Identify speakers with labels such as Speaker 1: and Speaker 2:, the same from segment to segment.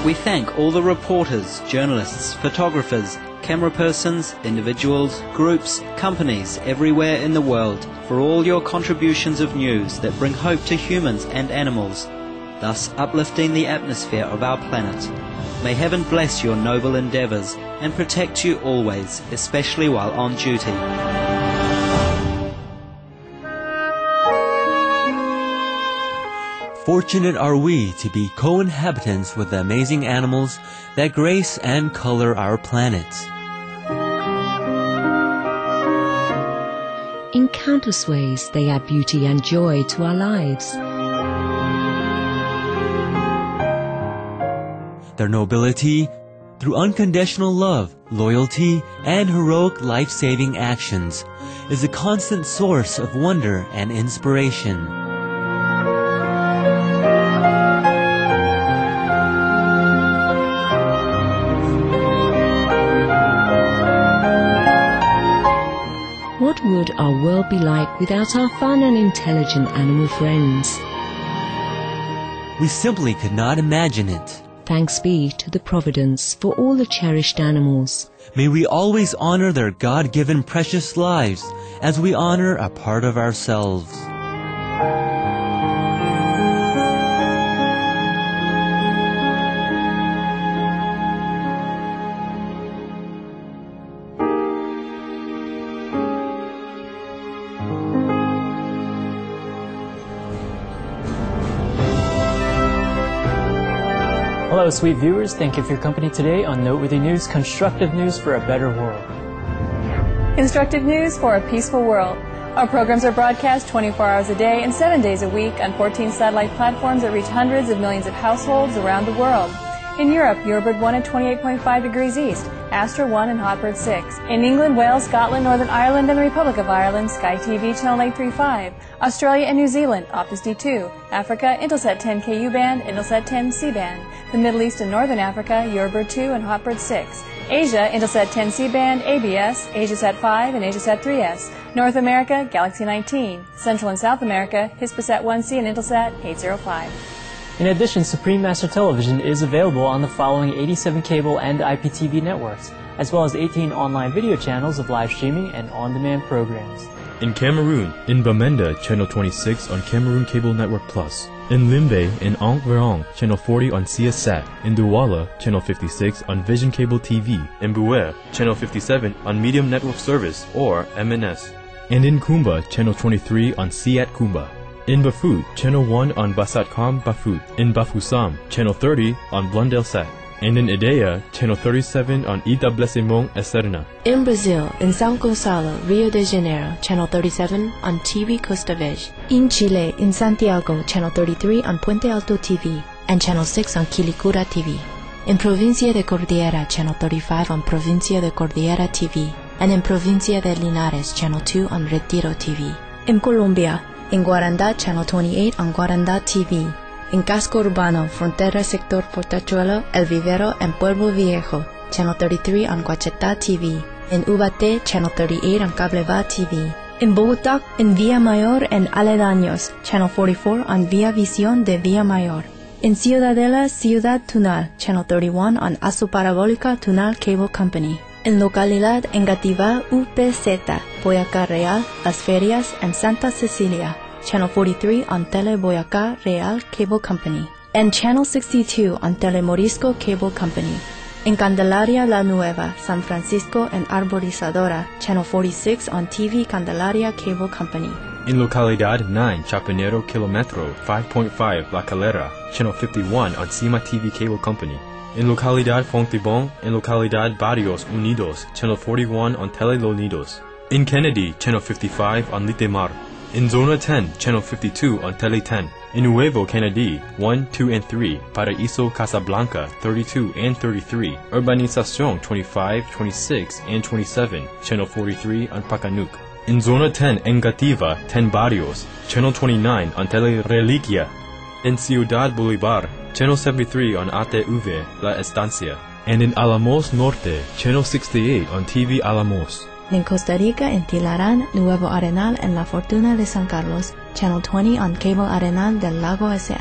Speaker 1: We thank all the reporters, journalists, photographers, camera persons, individuals, groups, companies everywhere in the world for all your contributions of news that bring hope to humans and animals, thus uplifting the atmosphere of our planet. May heaven bless your noble endeavours and protect you always, especially while on duty.
Speaker 2: Fortunate are we to be co-inhabitants with the amazing animals that grace and color our planet.
Speaker 3: In countless ways, they add beauty and joy to our lives.
Speaker 2: Their nobility, through unconditional love, loyalty, and heroic life-saving actions, is a constant source of wonder and inspiration.
Speaker 3: What would our world be like without our fun and intelligent animal friends?
Speaker 2: We simply could not imagine it.
Speaker 3: Thanks be to the Providence for all the cherished animals.
Speaker 2: May we always honor their God-given precious lives as we honor a part of ourselves.
Speaker 4: Hello, sweet viewers. Thank you for your company today on Noteworthy News, constructive news for a better world.
Speaker 5: Constructive news for a peaceful world. Our programs are broadcast 24 hours a day and 7 days a week on 14 satellite platforms that reach hundreds of millions of households around the world. In Europe, Eurobird 1 at 28.5 degrees east, Astra 1 and Hotbird 6. In England, Wales, Scotland, Northern Ireland, and the Republic of Ireland, Sky TV Channel 835. Australia and New Zealand, Optus D2. Africa, Intelsat 10 KU band, Intelsat 10 C band. The Middle East and Northern Africa, Eurobird 2 and Hotbird 6. Asia, Intelsat 10 C band, ABS, Asiasat 5 and Asiasat 3S. North America, Galaxy 19. Central and South America, Hispasat 1C and Intelsat 805.
Speaker 4: In addition, Supreme Master Television is available on the following 87 cable and IPTV networks, as well as 18 online video channels of live streaming and on-demand programs.
Speaker 6: In Cameroon, in Bamenda, Channel 26 on Cameroon Cable Network Plus. In Limbe, in Ankh-Verong, Channel 40 on CS-SAT. In Douala, Channel 56 on Vision Cable TV. In Buer, Channel 57 on Medium Network Service, or MNS. And in Kumba, Channel 23 on Siat Kumba. In Bafut, Channel 1 on Basatcom Bafut. In Bafoussam, Channel 30 on Blondelsat. And in Ideia, Channel 37 on Etablissemão Esterna.
Speaker 7: In Brazil, in São Gonçalo, Rio de Janeiro, Channel 37 on TV Costa Verde. In Chile, in Santiago, Channel 33 on Puente Alto TV, and Channel 6 on Quilicura TV. In Provincia de Cordillera, Channel 35 on Provincia de Cordillera TV, and in Provincia de Linares, Channel 2 on Retiro TV. In Colombia, in Guarandá, Channel 28 on Guarandá TV. In Casco Urbano, Frontera Sector Portachuelo, El Vivero, and Pueblo Viejo, Channel 33 on Guachetá TV. In Ubaté, Channel 38 on Cableva TV. In Bogotá, in Villa Mayor and Aledaños, Channel 44 on Vía Visión de Villa Mayor. In Ciudadela, Ciudad Tunal, Channel 31 on Aso Parabólica Tunal Cable Company. In Localidad Engativá, UPZ, Boyacá Real, Las Ferias, and Santa Cecilia, Channel 43 on Tele Boyacá Real Cable Company, and Channel 62 on Tele Morisco Cable Company. In Candelaria La Nueva, San Francisco, and Arborizadora, Channel 46 on TV Candelaria Cable Company.
Speaker 6: In Localidad 9, Chapinero Kilometro 5.5 La Calera, Channel 51 on Cima TV Cable Company. In Localidad Fontibón, in Localidad Barrios Unidos, Channel 41 on Tele Los Nidos. In Kennedy, Channel 55 on Litemar. In Zona 10, Channel 52 on Tele 10. In Nuevo Kennedy, 1, 2, and 3, Paraíso Casablanca, 32 and 33. Urbanización 25, 26, and 27, Channel 43 on Pacanuc. In Zona 10, Engativa, 10 Barrios, Channel 29 on Tele Reliquia. In Ciudad Bolívar, Channel 73 on ATV La Estancia. And in Alamos Norte, Channel 68 on TV Alamos.
Speaker 7: In Costa Rica, in Tilarán, Nuevo Arenal, and La Fortuna de San Carlos, Channel 20 on Cable Arenal del Lago S.A.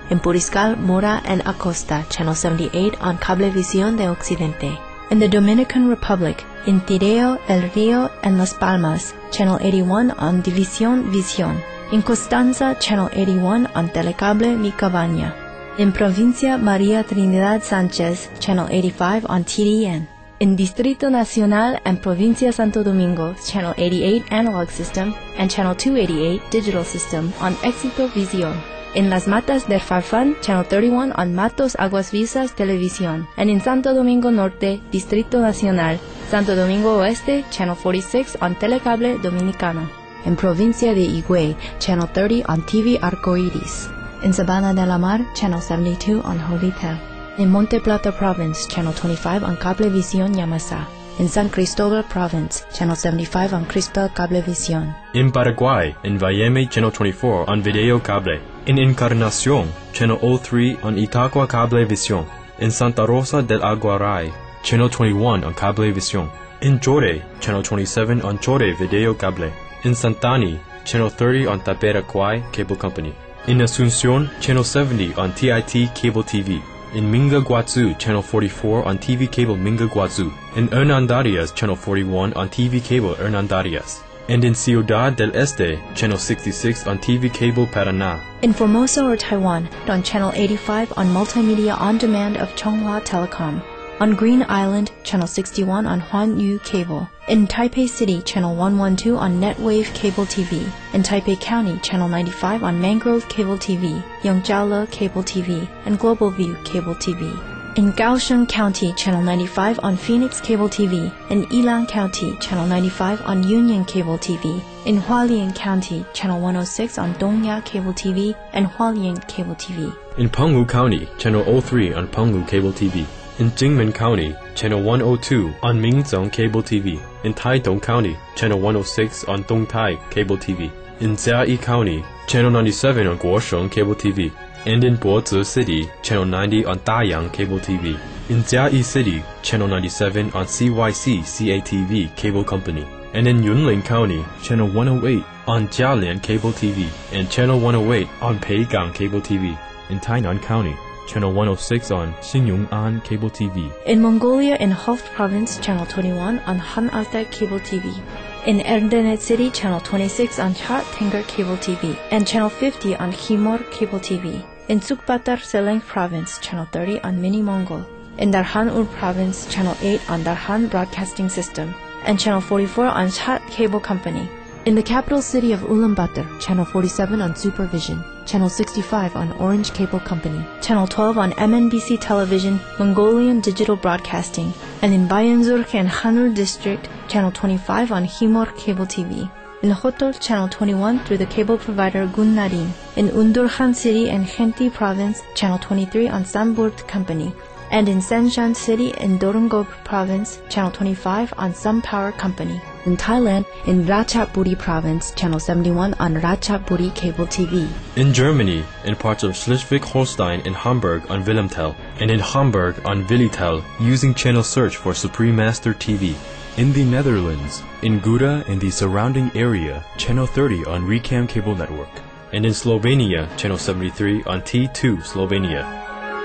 Speaker 7: In Puriscal, Mora, and Acosta, Channel 78 on Cablevisión de Occidente. In the Dominican Republic, in Tireo, El Rio, and Las Palmas, Channel 81 on División Visión. In Constanza, Channel 81 on Telecable Mi Cabaña. In Provincia María Trinidad Sánchez, Channel 85 on TDN. In Distrito Nacional and Provincia Santo Domingo, Channel 88 Analog System and Channel 288 Digital System on Éxito Visión. In Las Matas del Farfán, Channel 31 on Matos Aguas Vivas Televisión. And in Santo Domingo Norte, Distrito Nacional, Santo Domingo Oeste, Channel 46 on Telecable Dominicano. In Provincia de Higüey, Channel 30 on TV Arcoiris. In Sabana de la Mar, Channel 72 on Jolitel. In Monte Plata Province, Channel 25 on Cablevisión Yamasa. In San Cristóbal Province, Channel 75 on Crispel Cablevisión.
Speaker 6: In Paraguay, in Valleme, Channel 24 on Video Cable. In Encarnación, Channel 03 on Itacua Cablevisión. In Santa Rosa del Aguaray, Channel 21 on Cablevisión. In Chore, Channel 27 on Chore Video Cable. In Santani, Channel 30 on Taperacuay Cable Company. In Asunción, Channel 70 on TIT Cable TV. In Minga Guazú, Channel 44 on TV Cable Minga Guazú. In Hernandarias, Channel 41 on TV Cable Hernandarias. And in Ciudad del Este, Channel 66 on TV Cable Paraná.
Speaker 7: In Formosa or Taiwan, on Channel 85 on Multimedia On Demand of Chonghua Telecom. On Green Island, Channel 61 on Huanyu Cable. In Taipei City, Channel 112 on Netwave Cable TV. In Taipei County, Channel 95 on Mangrove Cable TV, Yongjiaole Cable TV, and Global View Cable TV. In Kaohsiung County, Channel 95 on Phoenix Cable TV. In Yilan County, Channel 95 on Union Cable TV. In Hualien County, Channel 106 on Dongya Cable TV and Hualien Cable TV.
Speaker 6: In Penghu County, Channel 03 on Penghu Cable TV. In Jingmen County, Channel 102 on Minzong Cable TV. In Taitung County, Channel 106 on Dongtai Cable TV. In Jiayi County, Channel 97 on Guosheng Cable TV. And in Bozi City, Channel 90 on Dayang Cable TV. In Jiayi City, Channel 97 on CYC CATV Cable Company. And in Yunlin County, Channel 108 on Jialian Cable TV. And Channel 108 on Peigang Cable TV. In Tainan County, Channel 106 on Xinyong'an Cable TV.
Speaker 7: In Mongolia, in Hof Province, Channel 21 on Han Alta Cable TV. In Erdenet City, Channel 26 on Chat Tenger Cable TV. And Channel 50 on Khimor Cable TV. In Sukbatar Seleng Province, Channel 30 on Mini Mongol. In Darhan Ur Province, Channel 8 on Darhan Broadcasting System. And Channel 44 on Chat Cable Company. In the capital city of Ulaanbaatar, Channel 47 on Supervision, Channel 65 on Orange Cable Company, Channel 12 on MNBC Television, Mongolian Digital Broadcasting, and in Bayanzurk and Hanur District, Channel 25 on Khimor Cable TV. In Hotol, Channel 21 through the cable provider Gunnarin. In Undurkhan City and Khenti Province, Channel 23 on Samburt Company. And in Senshan City in Dorongop Province, Channel 25 on Sun Power Company. In Thailand, in Ratchaburi Province, Channel 71 on Ratchaburi Cable TV.
Speaker 6: In Germany, in parts of Schleswig-Holstein and Hamburg on Wilhelmtel, and in Hamburg on Willitel, using channel search for Supreme Master TV. In the Netherlands, in Gouda and the surrounding area, Channel 30 on Recam Cable Network. And in Slovenia, Channel 73 on T2 Slovenia.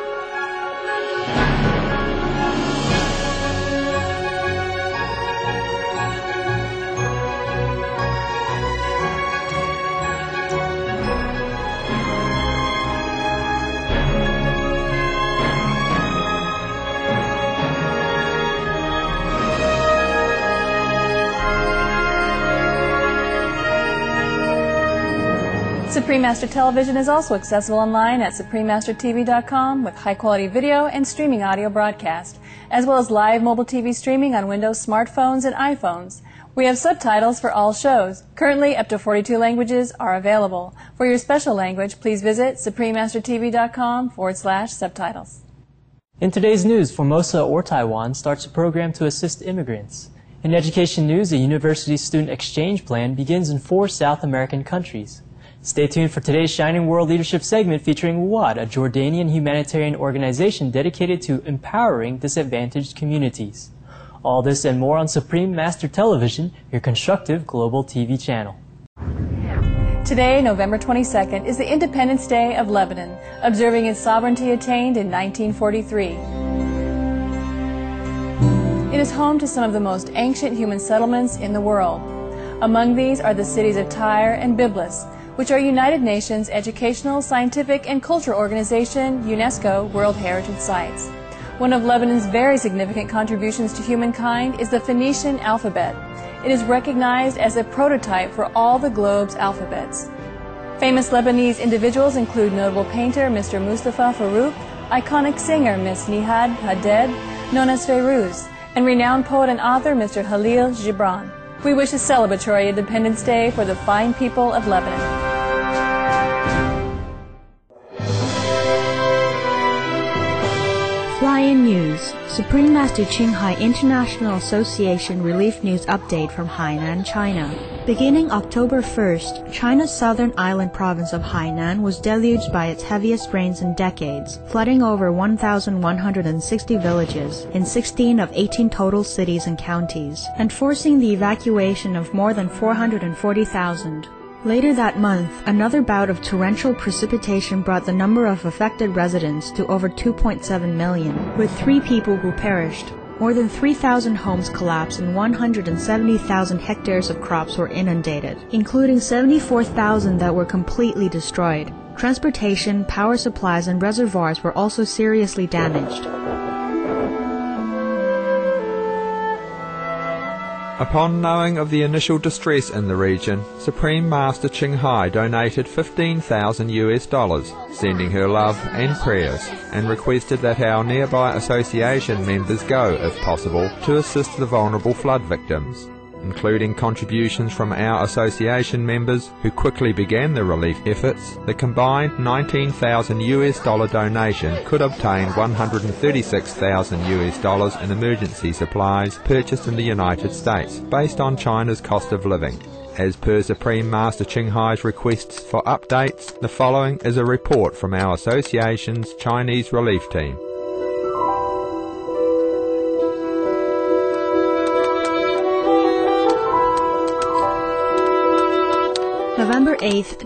Speaker 5: Supreme Master Television is also accessible online at suprememastertv.com with high-quality video and streaming audio broadcast, as well as live mobile TV streaming on Windows smartphones and iPhones. We have subtitles for all shows. Currently, up to 42 languages are available. For your special language, please visit suprememastertv.com/subtitles.
Speaker 4: In today's news, Formosa or Taiwan starts a program to assist immigrants. In education news, a university student exchange plan begins in 4 South American countries. Stay tuned for today's Shining World Leadership segment featuring WAD, a Jordanian humanitarian organization dedicated to empowering disadvantaged communities. All this and more on Supreme Master Television, your constructive global TV channel.
Speaker 5: Today, November 22nd, is the Independence Day of Lebanon, observing its sovereignty attained in 1943. It is home to some of the most ancient human settlements in the world. Among these are the cities of Tyre and Byblos, which are United Nations Educational, Scientific, and Cultural Organization UNESCO World Heritage Sites. One of Lebanon's very significant contributions to humankind is the Phoenician alphabet. It is recognized as a prototype for all the globe's alphabets. Famous Lebanese individuals include notable painter Mr. Mustafa Farouk, iconic singer Miss Nihad Haded, known as Feiruz, and renowned poet and author Mr. Khalil Gibran. We wish a celebratory Independence Day for the fine people of Lebanon.
Speaker 7: Fly-in News, Supreme Master Qinghai International Association Relief News Update from Hainan, China. Beginning October 1st, China's southern island province of Hainan was deluged by its heaviest rains in decades, flooding over 1,160 villages in 16 of 18 total cities and counties, and forcing the evacuation of more than 440,000. Later that month, another bout of torrential precipitation brought the number of affected residents to over 2.7 million, with 3 people who perished. More than 3,000 homes collapsed and 170,000 hectares of crops were inundated, including 74,000 that were completely destroyed. Transportation, power supplies, and reservoirs were also seriously damaged.
Speaker 8: Upon knowing of the initial distress in the region, Supreme Master Qinghai donated $15,000, sending her love and prayers, and requested that our nearby association members go, if possible, to assist the vulnerable flood victims, including contributions from our association members who quickly began the relief efforts. The combined $19,000 donation could obtain $136,000 in emergency supplies purchased in the United States based on China's cost of living. As per Supreme Master Qinghai's requests for updates, the following is a report from our association's Chinese relief team.
Speaker 7: November 8,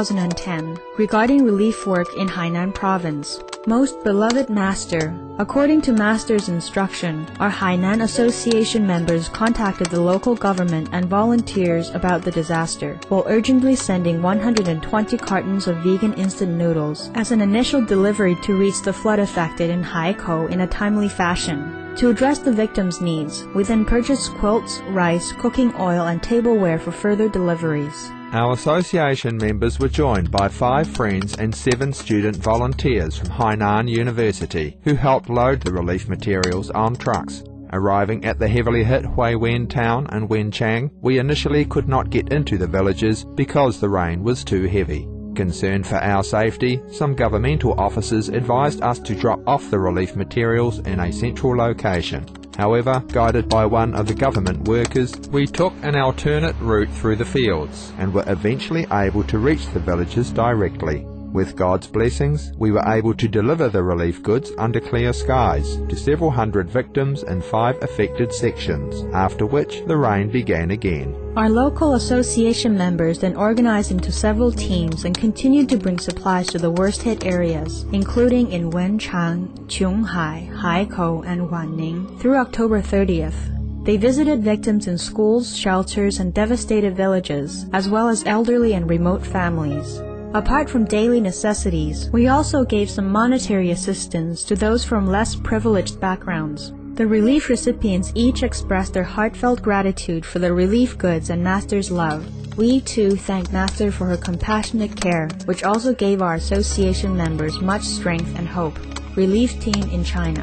Speaker 7: 2010, regarding relief work in Hainan Province. Most beloved Master, according to Master's instruction, our Hainan Association members contacted the local government and volunteers about the disaster, while urgently sending 120 cartons of vegan instant noodles as an initial delivery to reach the flood-affected in Haikou in a timely fashion. To address the victims' needs, we then purchased quilts, rice, cooking oil, and tableware for further deliveries.
Speaker 8: Our association members were joined by 5 friends and 7 student volunteers from Hainan University who helped load the relief materials on trucks. Arriving at the heavily hit Huiwen town in Wenchang, we initially could not get into the villages because the rain was too heavy. Concerned for our safety, some governmental officers advised us to drop off the relief materials in a central location. However, guided by one of the government workers, we took an alternate route through the fields and were eventually able to reach the villages directly. With God's blessings, we were able to deliver the relief goods under clear skies to several hundred victims in 5 affected sections, after which the rain began again.
Speaker 7: Our local association members then organized into several teams and continued to bring supplies to the worst-hit areas, including in Wenchang, Qionghai, Haikou, and Wanning, through October 30th. They visited victims in schools, shelters, and devastated villages, as well as elderly and remote families. Apart from daily necessities, we also gave some monetary assistance to those from less privileged backgrounds. The relief recipients each expressed their heartfelt gratitude for the relief goods and Master's love. We too thank Master for her compassionate care, which also gave our association members much strength and hope. Relief Team in China.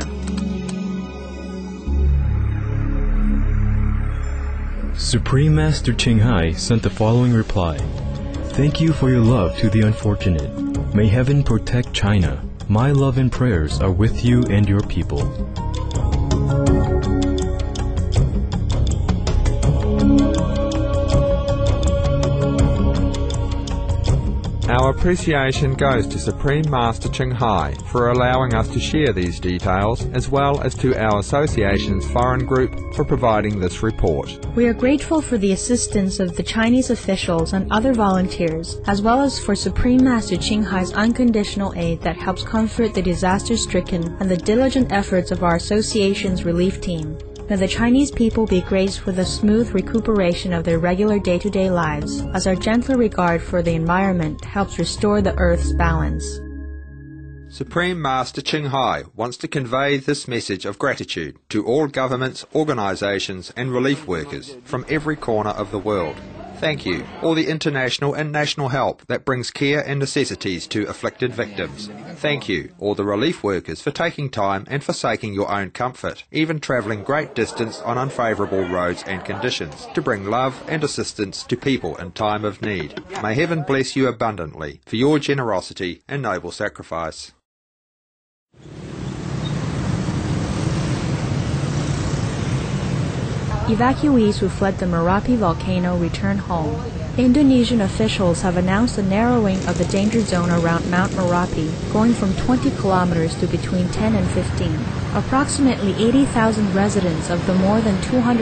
Speaker 6: Supreme Master Qinghai sent the following reply. Thank you for your love to the unfortunate. May heaven protect China. My love and prayers are with you and your people.
Speaker 8: Our appreciation goes to Supreme Master Ching Hai for allowing us to share these details, as well as to our association's foreign group for providing this report.
Speaker 7: We are grateful for the assistance of the Chinese officials and other volunteers, as well as for Supreme Master Ching Hai's unconditional aid that helps comfort the disaster-stricken and the diligent efforts of our association's relief team. May the Chinese people be graced with a smooth recuperation of their regular day-to-day lives, as our gentler regard for the environment helps restore the Earth's balance.
Speaker 8: Supreme Master Ching Hai wants to convey this message of gratitude to all governments, organisations and relief workers from every corner of the world. Thank you, all the international and national help that brings care and necessities to afflicted victims. Thank you, all the relief workers, for taking time and forsaking your own comfort, even travelling great distance on unfavourable roads and conditions, to bring love and assistance to people in time of need. May heaven bless you abundantly for your generosity and noble sacrifice.
Speaker 7: Evacuees who fled the Merapi volcano return home. Indonesian officials have announced the narrowing of the danger zone around Mount Merapi, going from 20 kilometers to between 10 and 15. Approximately 80,000 residents of the more than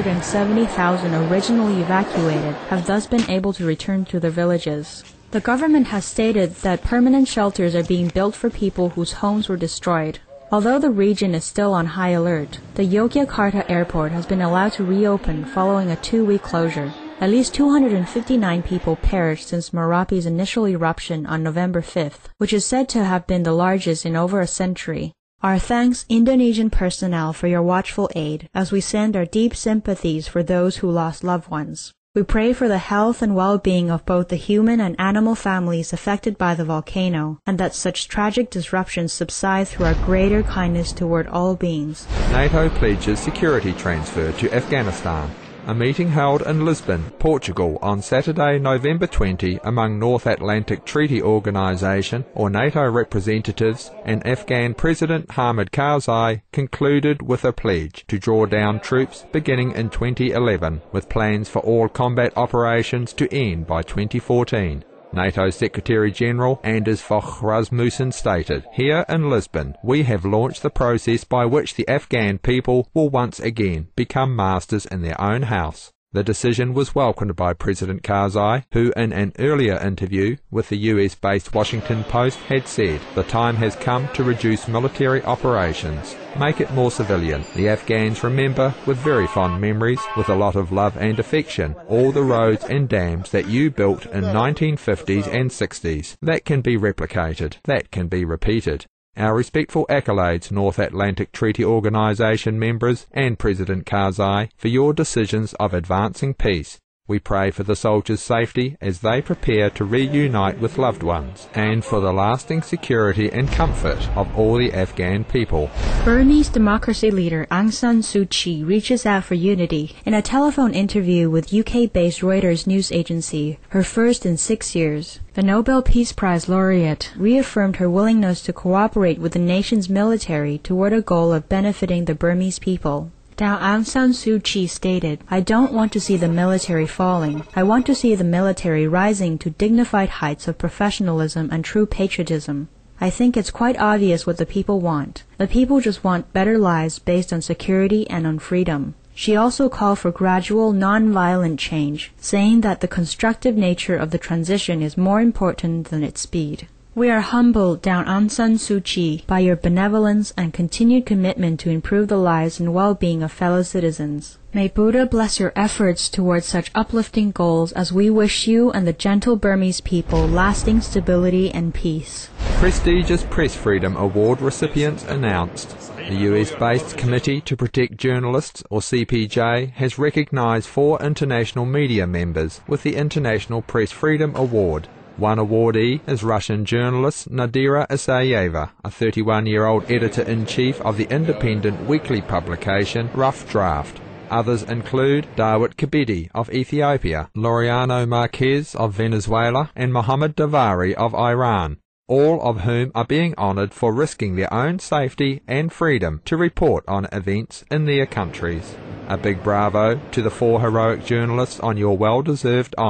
Speaker 7: 270,000 originally evacuated have thus been able to return to their villages. The government has stated that permanent shelters are being built for people whose homes were destroyed. Although the region is still on high alert, the Yogyakarta airport has been allowed to reopen following a 2-week closure. At least 259 people perished since Merapi's initial eruption on November 5th, which is said to have been the largest in over a century. Our thanks, Indonesian personnel, for your watchful aid, as we send our deep sympathies for those who lost loved ones. We pray for the health and well-being of both the human and animal families affected by the volcano, and that such tragic disruptions subside through our greater kindness toward all beings.
Speaker 8: NATO pledges security transfer to Afghanistan. A meeting held in Lisbon, Portugal on Saturday, November 20 among North Atlantic Treaty Organization or NATO representatives and Afghan President Hamid Karzai concluded with a pledge to draw down troops beginning in 2011 with plans for all combat operations to end by 2014. NATO Secretary-General Anders Fogh Rasmussen stated, "Here in Lisbon, we have launched the process by which the Afghan people will once again become masters in their own house." The decision was welcomed by President Karzai, who in an earlier interview with the US-based Washington Post had said, "The time has come to reduce military operations, make it more civilian. The Afghans remember with very fond memories, with a lot of love and affection, all the roads and dams that you built in 1950s and 60s. That can be replicated, that can be repeated." Our respectful accolades, North Atlantic Treaty Organization members and President Karzai, for your decisions of advancing peace. We pray for the soldiers' safety as they prepare to reunite with loved ones, and for the lasting security and comfort of all the Afghan people.
Speaker 7: Burmese democracy leader Aung San Suu Kyi reaches out for unity in a telephone interview with UK-based Reuters news agency, her first in 6 years. The Nobel Peace Prize laureate reaffirmed her willingness to cooperate with the nation's military toward a goal of benefiting the Burmese people. Aung San Suu Kyi stated, "I don't want to see the military falling. I want to see the military rising to dignified heights of professionalism and true patriotism. I think it's quite obvious what the people want. The people just want better lives based on security and on freedom." She also called for gradual, non-violent change, saying that the constructive nature of the transition is more important than its speed. "We are humbled, Aung San Suu Kyi, by your benevolence and continued commitment to improve the lives and well-being of fellow citizens. May Buddha bless your efforts towards such uplifting goals as we wish you and the gentle Burmese people lasting stability and peace."
Speaker 8: Prestigious Press Freedom Award recipients announced. The US-based Committee to Protect Journalists, or CPJ, has recognized 4 international media members with the International Press Freedom Award. One awardee is Russian journalist Nadira Isayeva, a 31-year-old editor-in-chief of the independent weekly publication Rough Draft. Others include Dawit Kebede of Ethiopia, Laureano Marquez of Venezuela, and Mohammad Davari of Iran, all of whom are being honoured for risking their own safety and freedom to report on events in their countries. A big bravo to the 4 heroic journalists on your well-deserved honour.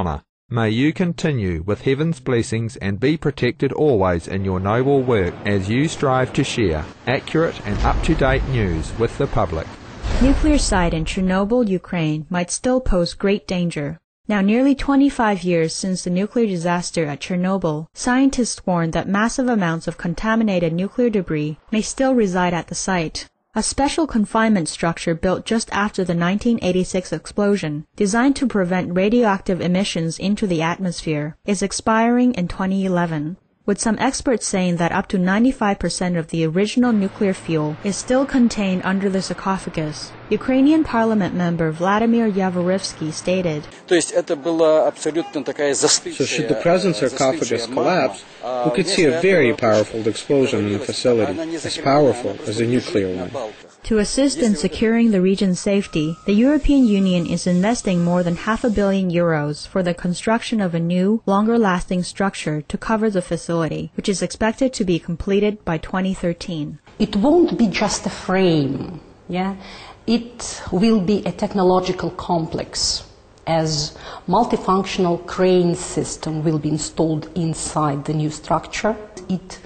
Speaker 8: May you continue with heaven's blessings and be protected always in your noble work as you strive to share accurate and up-to-date news with the public.
Speaker 7: Nuclear site in Chernobyl, Ukraine might still pose great danger. Now nearly 25 years since the nuclear disaster at Chernobyl, scientists warned that massive amounts of contaminated nuclear debris may still reside at the site. A special confinement structure built just after the 1986 explosion, designed to prevent radioactive emissions into the atmosphere, is expiring in 2011. With some experts saying that up to 95% of the original nuclear fuel is still contained under the sarcophagus. Ukrainian parliament member Vladimir Yavorivsky stated,
Speaker 9: So should the present sarcophagus collapse, we could see a very powerful explosion in the facility, as powerful as a nuclear one.
Speaker 7: To assist in securing the region's safety, the European Union is investing more than €500 million for the construction of a new, longer-lasting structure to cover the facility, which is expected to be completed by 2013.
Speaker 10: It won't be just a frame, It will be a technological complex, as multifunctional crane system will be installed inside the new structure. It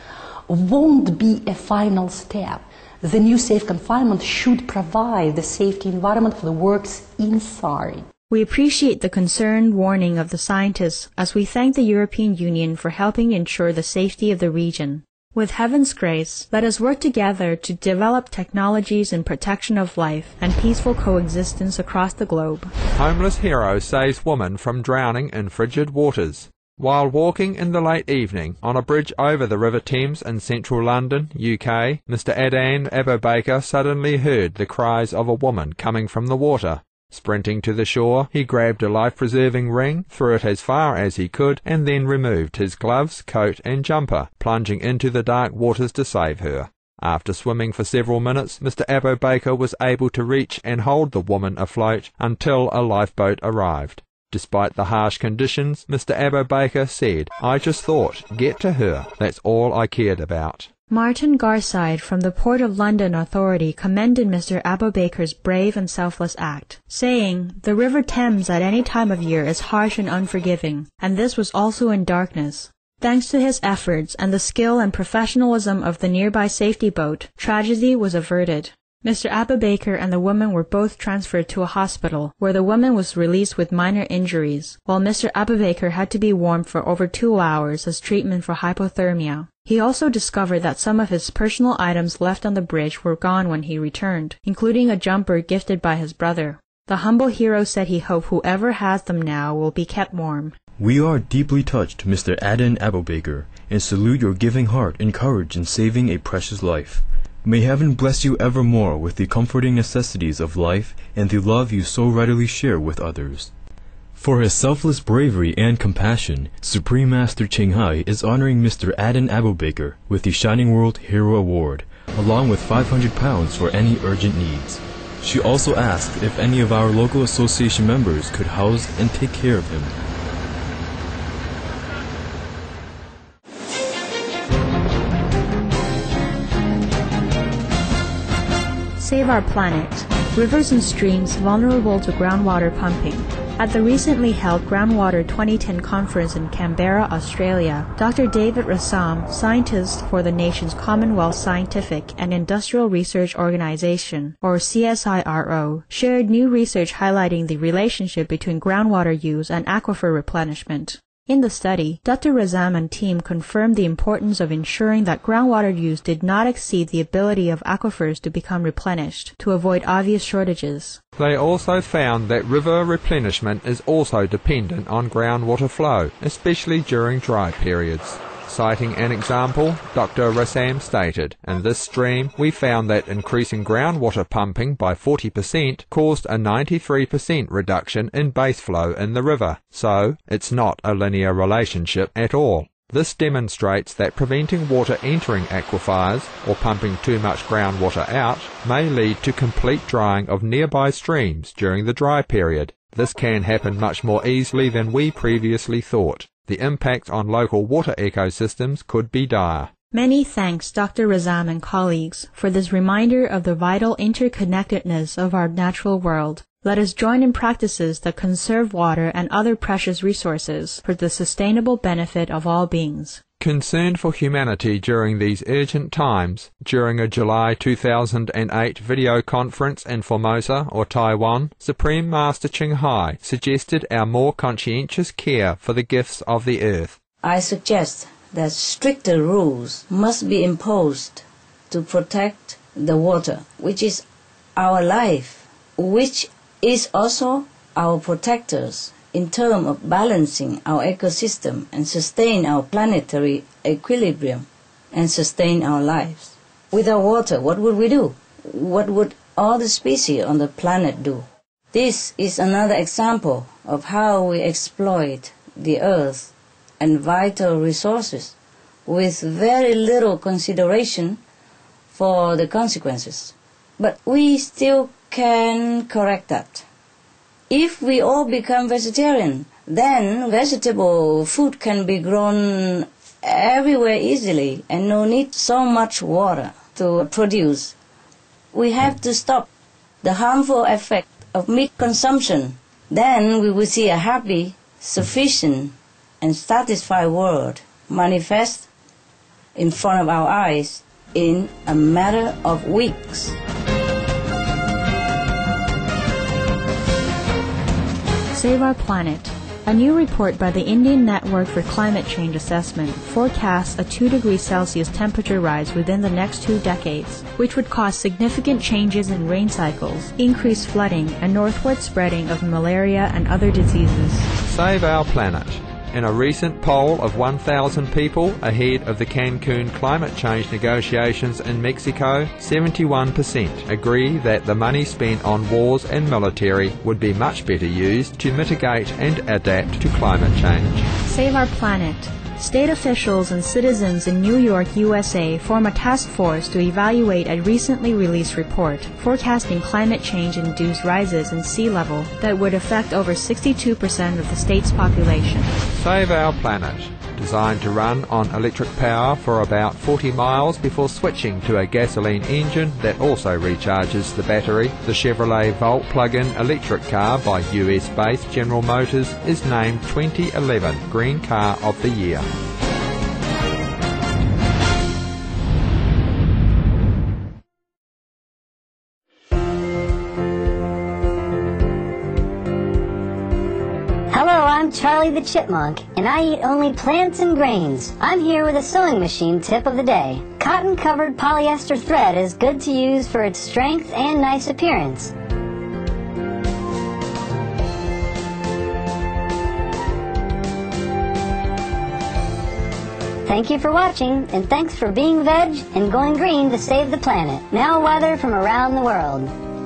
Speaker 10: won't be a final step. The new safe confinement should provide the safety environment for the works inside.
Speaker 7: We appreciate the concerned warning of the scientists as we thank the European Union for helping ensure the safety of the region. With heaven's grace, let us work together to develop technologies in protection of life and peaceful coexistence across the globe.
Speaker 8: Homeless hero saves woman from drowning in frigid waters. While walking in the late evening on a bridge over the River Thames in central London, UK, Mr. Adan Abubaker suddenly heard the cries of a woman coming from the water. Sprinting to the shore, he grabbed a life-preserving ring, threw it as far as he could, and then removed his gloves, coat and jumper, plunging into the dark waters to save her. After swimming for several minutes, Mr. Abubaker was able to reach and hold the woman afloat until a lifeboat arrived. Despite the harsh conditions, Mr. Abubaker said, "I just thought, get to her, that's all I cared about."
Speaker 7: Martin Garside from the Port of London Authority commended Mr. Abubaker's brave and selfless act, saying, "The River Thames at any time of year is harsh and unforgiving, and this was also in darkness. Thanks to his efforts and the skill and professionalism of the nearby safety boat, tragedy was averted." Mr. Abubaker and the woman were both transferred to a hospital, where the woman was released with minor injuries, while Mr. Abubaker had to be warmed for over 2 hours as treatment for hypothermia. He also discovered that some of his personal items left on the bridge were gone when he returned, including a jumper gifted by his brother. The humble hero said he hoped whoever has them now will be kept warm.
Speaker 6: We are deeply touched, Mr. Adan Abubaker, and salute your giving heart and courage in saving a precious life. May heaven bless you evermore with the comforting necessities of life and the love you so readily share with others. For his selfless bravery and compassion, Supreme Master Ching Hai is honoring Mr. Adan Abubaker with the Shining World Hero Award, along with £500 for any urgent needs. She also asked if any of our local association members could house and take care of him.
Speaker 7: Save our planet. Rivers and streams vulnerable to groundwater pumping. At the recently held Groundwater 2010 conference in Canberra, Australia, Dr. David Rassam, scientist for the nation's Commonwealth Scientific and Industrial Research Organization, or CSIRO, shared new research highlighting the relationship between groundwater use and aquifer replenishment. In the study, Dr. Rassam and team confirmed the importance of ensuring that groundwater use did not exceed the ability of aquifers to become replenished, to avoid obvious shortages.
Speaker 8: They also found that river replenishment is also dependent on groundwater flow, especially during dry periods. Citing an example, Dr. Rassam stated, "In this stream, we found that increasing groundwater pumping by 40% caused a 93% reduction in base flow in the river, so it's not a linear relationship at all. This demonstrates that preventing water entering aquifers, or pumping too much groundwater out, may lead to complete drying of nearby streams during the dry period. This can happen much more easily than we previously thought. The impact on local water ecosystems could be dire."
Speaker 7: Many thanks Dr. Rassam and colleagues for this reminder of the vital interconnectedness of our natural world.
Speaker 11: Let us join in practices that conserve water and other precious resources for the sustainable benefit of all beings.
Speaker 8: Concerned for humanity during these urgent times, during a July 2008 video conference in Formosa or Taiwan, Supreme Master Ching Hai suggested our more conscientious care for the gifts of the earth.
Speaker 12: I suggest that stricter rules must be imposed to protect the water, which is our life, which is also our protectors in terms of balancing our ecosystem and sustain our planetary equilibrium and sustain our lives. Without water, what would we do? What would all the species on the planet do? This is another example of how we exploit the earth and vital resources with very little consideration for the consequences. But we still can correct that. If we all become vegetarian, then vegetable food can be grown everywhere easily and no need so much water to produce. We have to stop the harmful effect of meat consumption. Then we will see a happy, sufficient, and satisfied world manifest in front of our eyes in a matter of weeks.
Speaker 11: Save Our Planet. A new report by the Indian Network for Climate Change Assessment forecasts a 2 degrees Celsius temperature rise within the next 2 decades, which would cause significant changes in rain cycles, increased flooding, and northward spreading of malaria and other diseases.
Speaker 8: Save Our Planet. In a recent poll of 1,000 people ahead of the Cancun climate change negotiations in Mexico, 71% agree that the money spent on wars and military would be much better used to mitigate and adapt to climate change.
Speaker 11: Save Our Planet. State officials and citizens in New York, USA form a task force to evaluate a recently released report forecasting climate change-induced rises in sea level that would affect over 62% of the state's population.
Speaker 8: Save Our Planet. Designed to run on electric power for about 40 miles before switching to a gasoline engine that also recharges the battery, the Chevrolet Volt plug-in electric car by US-based General Motors is named 2011 Green Car of the Year.
Speaker 13: I'm Charlie the Chipmunk, and I eat only plants and grains. I'm here with a sewing machine tip of the day. Cotton-covered polyester thread is good to use for its strength and nice appearance. Thank you for watching, and thanks for being veg and going green to save the planet. Now weather from around the world.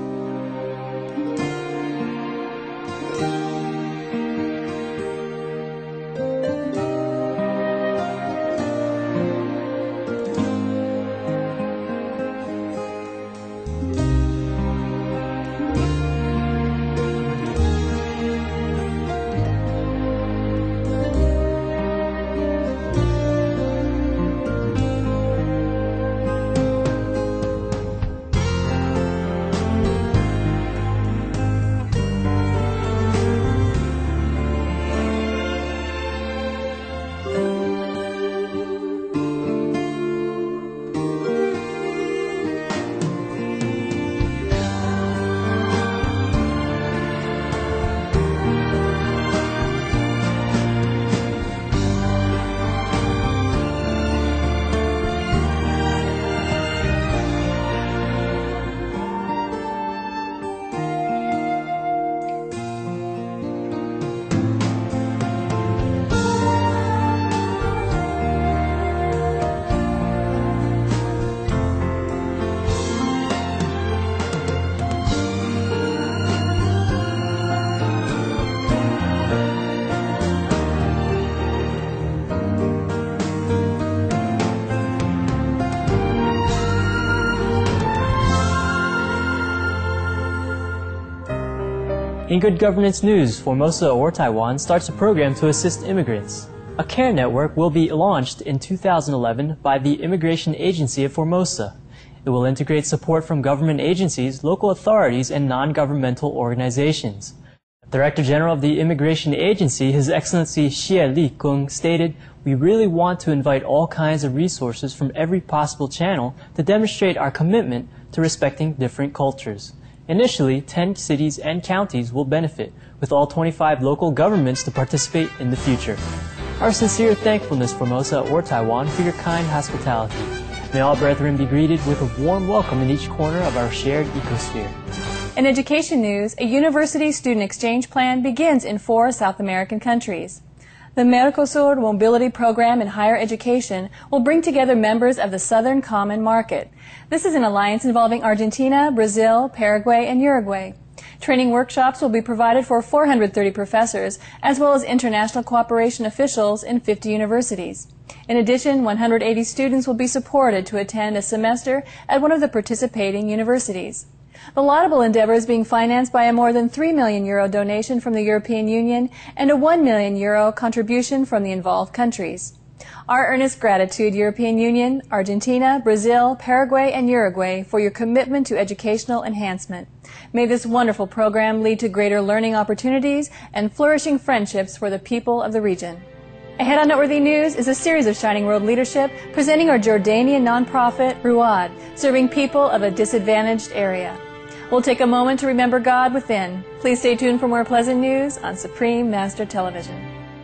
Speaker 4: In Good Governance News, Formosa or Taiwan starts a program to assist immigrants. A care network will be launched in 2011 by the Immigration Agency of Formosa. It will integrate support from government agencies, local authorities, and non-governmental organizations. Director General of the Immigration Agency, His Excellency Xie Li-kung, stated, "We really want to invite all kinds of resources from every possible channel to demonstrate our commitment to respecting different cultures." Initially, 10 cities and counties will benefit, with all 25 local governments to participate in the future. Our sincere thankfulness, Formosa or Taiwan, for your kind hospitality. May all brethren be greeted with a warm welcome in each corner of our shared ecosphere.
Speaker 5: In education news, a university student exchange plan begins in 4 South American countries. The Mercosur Mobility Program in Higher Education will bring together members of the Southern Common Market. This is an alliance involving Argentina, Brazil, Paraguay, and Uruguay. Training workshops will be provided for 430 professors, as well as international cooperation officials in 50 universities. In addition, 180 students will be supported to attend a semester at one of the participating universities. The laudable endeavor is being financed by a more than €3 million donation from the European Union and a €1 million contribution from the involved countries. Our earnest gratitude, European Union, Argentina, Brazil, Paraguay, and Uruguay, for your commitment to educational enhancement. May this wonderful program lead to greater learning opportunities and flourishing friendships for the people of the region. Ahead on Noteworthy News is a series of Shining World Leadership presenting our Jordanian nonprofit, Ruad, serving people of a disadvantaged area. We'll take a moment to remember God within. Please stay tuned for more pleasant news on Supreme Master Television.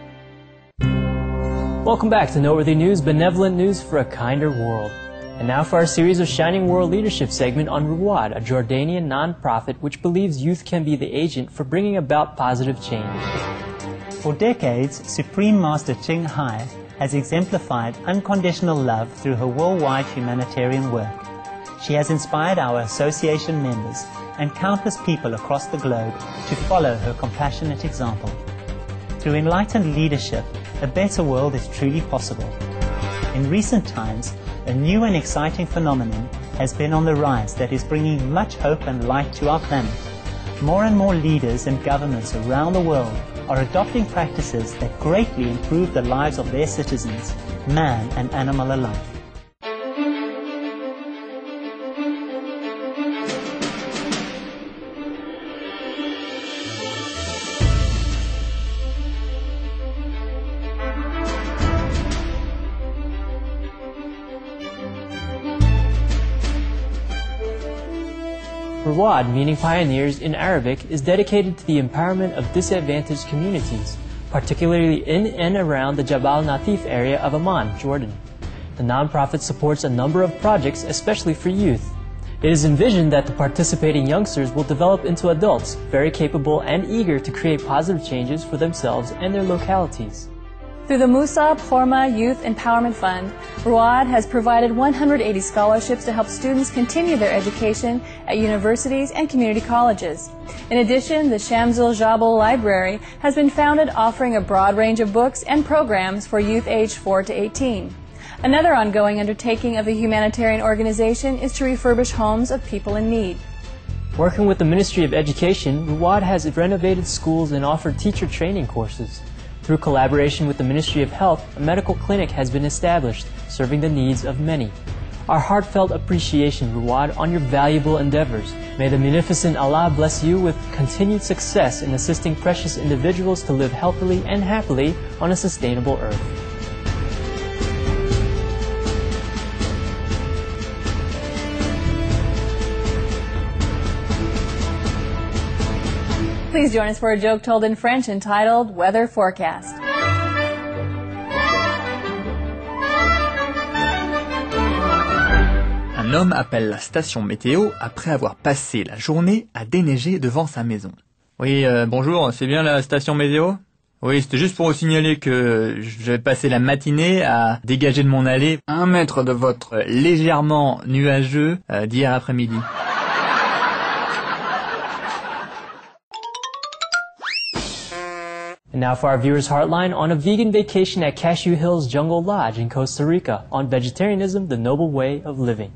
Speaker 4: Welcome back to Noteworthy News, benevolent news for a kinder world. And now for our series of Shining World Leadership segment on Ruad, a Jordanian nonprofit which believes youth can be the agent for bringing about positive change.
Speaker 14: For decades, Supreme Master Ching Hai has exemplified unconditional love through her worldwide humanitarian work. She has inspired our association members and countless people across the globe to follow her compassionate example. Through enlightened leadership, a better world is truly possible. In recent times, a new and exciting phenomenon has been on the rise that is bringing much hope and light to our planet. More and more leaders and governments around the world are adopting practices that greatly improve the lives of their citizens, man and animal alike.
Speaker 4: Ruad, meaning pioneers in Arabic, is dedicated to the empowerment of disadvantaged communities, particularly in and around the Jabal Natif area of Amman, Jordan. The nonprofit supports a number of projects, especially for youth. It is envisioned that the participating youngsters will develop into adults, very capable and eager to create positive changes for themselves and their localities.
Speaker 5: Through the Musab Horma Youth Empowerment Fund, Ruad has provided 180 scholarships to help students continue their education at universities and community colleges. In addition, the Shamsul Jabal Library has been founded, offering a broad range of books and programs for youth aged 4 to 18. Another ongoing undertaking of the humanitarian organization is to refurbish homes of people in need.
Speaker 4: Working with the Ministry of Education, Ruad has renovated schools and offered teacher training courses. Through collaboration with the Ministry of Health, a medical clinic has been established, serving the needs of many. Our heartfelt appreciation, Ruad, on your valuable endeavors. May the munificent Allah bless you with continued success in assisting precious individuals to live healthily and happily on a sustainable earth.
Speaker 5: Please join us for a joke told in French entitled Weather Forecast.
Speaker 15: Un homme appelle la station météo après avoir passé la journée à déneiger devant sa maison. Oui, bonjour, c'est bien la station météo ? Oui, c'était juste pour vous signaler que j'avais passé la matinée à dégager de mon allée 1 mètre de votre légèrement nuageux d'hier après-midi.
Speaker 4: And now for our viewers' Heartline on a vegan vacation at Cashew Hills Jungle Lodge in Costa Rica on vegetarianism, the noble way of living.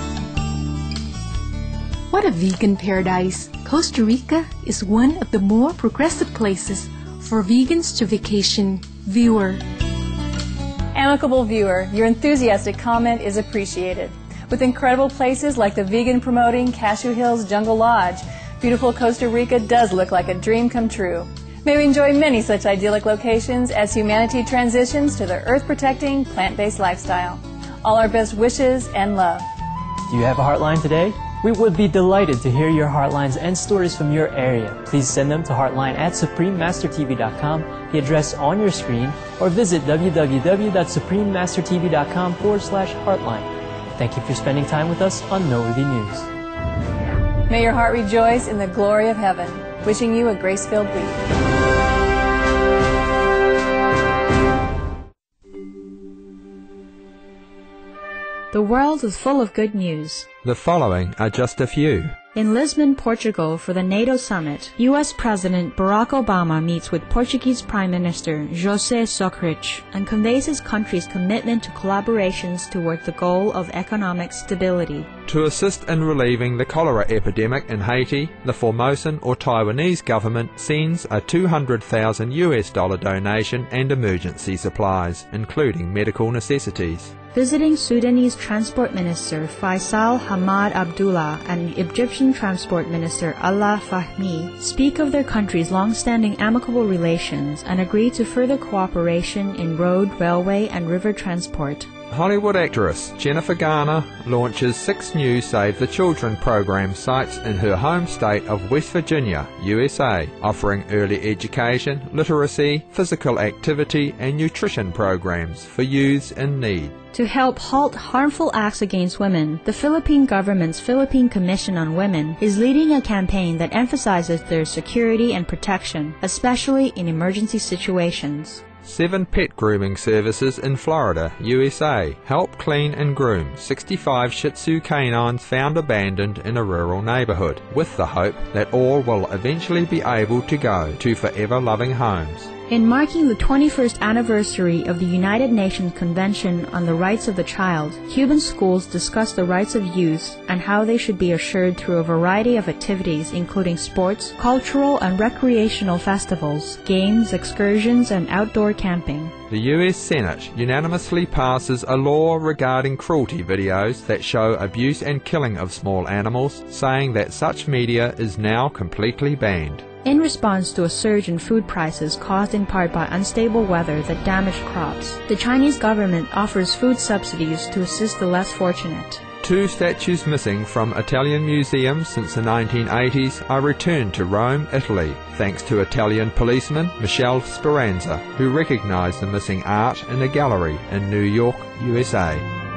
Speaker 16: What a vegan paradise! Costa Rica is one of the more progressive places for vegans to vacation. Viewer.
Speaker 5: Amicable viewer, your enthusiastic comment is appreciated. with incredible places like the vegan-promoting Cashew Hills Jungle Lodge. Beautiful Costa Rica does look like a dream come true. May we enjoy many such idyllic locations as humanity transitions to the earth-protecting, plant-based lifestyle. All our best wishes and love.
Speaker 4: Do you have a Heartline today? We would be delighted to hear your Heartlines and stories from your area. Please send them to heartline@suprememastertv.com, the address on your screen, or visit www.suprememastertv.com/heartline. Thank you for spending time with us on Noteworthy News.
Speaker 5: May your heart rejoice in the glory of heaven. Wishing you a grace-filled week.
Speaker 11: The world is full of good news.
Speaker 8: The following are just a few.
Speaker 11: In Lisbon, Portugal, for the NATO summit, U.S. President Barack Obama meets with Portuguese Prime Minister José Sócrates and conveys his country's commitment to collaborations toward the goal of economic stability.
Speaker 8: To assist in relieving the cholera epidemic in Haiti, the Formosan or Taiwanese government sends a $200,000 donation and emergency supplies, including medical necessities.
Speaker 11: Visiting Sudanese Transport Minister Faisal Hamad Abdullah and Egyptian Transport Minister Allah Fahmy speak of their countries' long-standing amicable relations and agree to further cooperation in road, railway and river transport.
Speaker 8: Hollywood actress Jennifer Garner launches 6 new Save the Children program sites in her home state of West Virginia, USA, offering early education, literacy, physical activity and nutrition programs for youths in need.
Speaker 11: To help halt harmful acts against women, the Philippine government's Philippine Commission on Women is leading a campaign that emphasizes their security and protection, especially in emergency situations.
Speaker 8: 7 pet grooming services in Florida, USA, help clean and groom 65 Shih Tzu canines found abandoned in a rural neighborhood, with the hope that all will eventually be able to go to forever loving homes.
Speaker 11: In marking the 21st anniversary of the United Nations Convention on the Rights of the Child, Cuban schools discuss the rights of youth and how they should be assured through a variety of activities including sports, cultural and recreational festivals, games, excursions, and outdoor camping.
Speaker 8: The US Senate unanimously passes a law regarding cruelty videos that show abuse and killing of small animals, saying that such media is now completely banned.
Speaker 11: In response to a surge in food prices caused in part by unstable weather that damaged crops, the Chinese government offers food subsidies to assist the less fortunate.
Speaker 8: 2 statues missing from Italian museums since the 1980s are returned to Rome, Italy, thanks to Italian policeman Michele Speranza, who recognized the missing art in a gallery in New York, USA.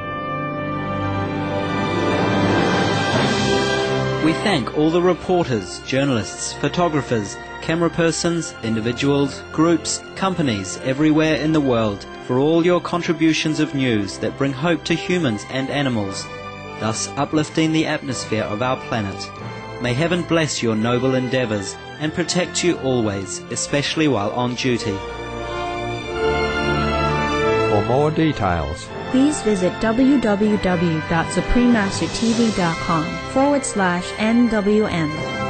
Speaker 1: We thank all the reporters, journalists, photographers, camera persons, individuals, groups, companies everywhere in the world for all your contributions of news that bring hope to humans and animals, thus uplifting the atmosphere of our planet. May heaven bless your noble endeavors and protect you always, especially while on duty.
Speaker 8: For more details,
Speaker 11: please visit www.suprememastertv.com/NWN.